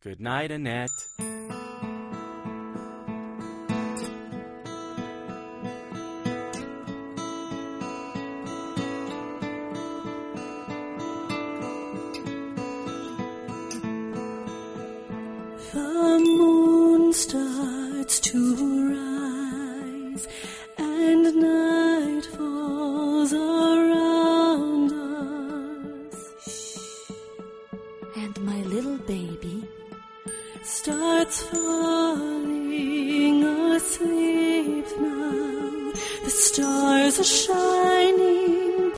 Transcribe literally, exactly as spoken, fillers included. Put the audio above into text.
Good night, Annette. The moon starts to rise, and night falls around us. And my little baby starts falling asleep now. The stars are shining